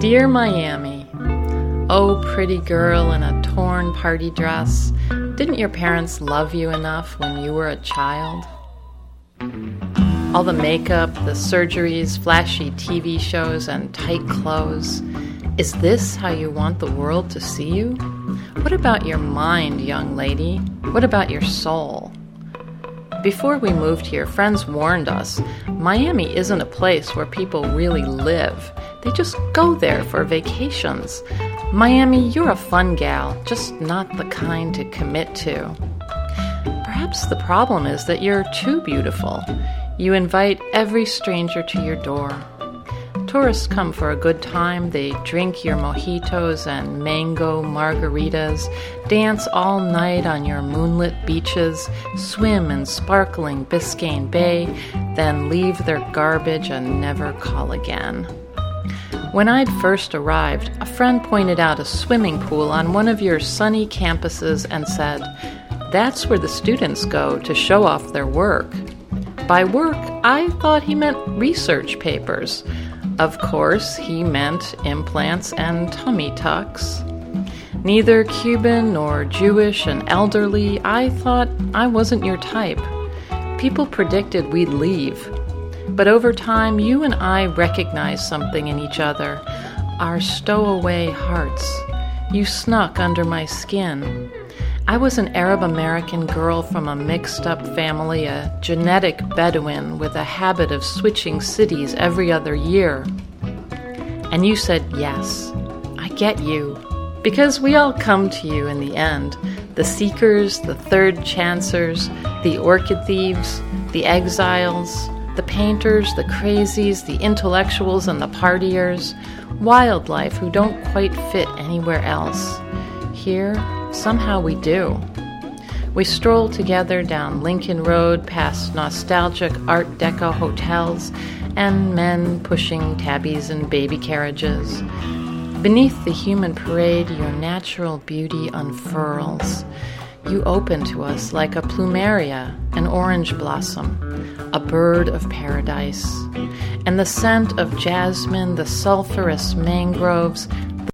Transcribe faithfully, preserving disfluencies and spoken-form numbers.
Dear Miami, oh pretty girl in a torn party dress, didn't your parents love you enough when you were a child? All the makeup, the surgeries, flashy T V shows, and tight clothes. Is this how you want the world to see you? What about your mind, young lady? What about your soul? Before we moved here, friends warned us, Miami isn't a place where people really live. They just go there for vacations. Miami, you're a fun gal, just not the kind to commit to. Perhaps the problem is that you're too beautiful. You invite every stranger to your door. Tourists come for a good time. They drink your mojitos and mango margaritas, dance all night on your moonlit beaches, swim in sparkling Biscayne Bay, then leave their garbage and never call again. When I'd first arrived, a friend pointed out a swimming pool on one of your sunny campuses and said, "That's where the students go to show off their work." By work, I thought he meant research papers. Of course, he meant implants and tummy tucks. Neither Cuban nor Jewish and elderly, I thought I wasn't your type. People predicted we'd leave. But over time, you and I recognized something in each other, our stowaway hearts. You snuck under my skin. I was an Arab-American girl from a mixed-up family, a genetic Bedouin with a habit of switching cities every other year. And you said, yes, I get you. Because we all come to you in the end. The seekers, the third chancers, the orchid thieves, the exiles, the painters, the crazies, the intellectuals and the partiers, wildlife who don't quite fit anywhere else. Here, somehow we do. We stroll together down Lincoln Road past nostalgic Art Deco hotels and men pushing tabbies and baby carriages. Beneath the human parade, your natural beauty unfurls. You open to us like a plumeria, an orange blossom, a bird of paradise. And the scent of jasmine, the sulphurous mangroves,